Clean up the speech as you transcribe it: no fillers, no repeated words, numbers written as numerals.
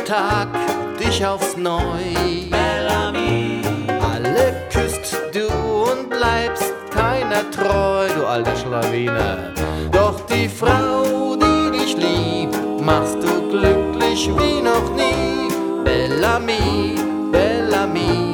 Tag dich aufs Neu. Bellamy, Alle küsst du und bleibst keiner treu, du alter Schlawiner. Doch die Frau, die dich liebt, machst du glücklich wie noch nie. Bellamy, Bellamy.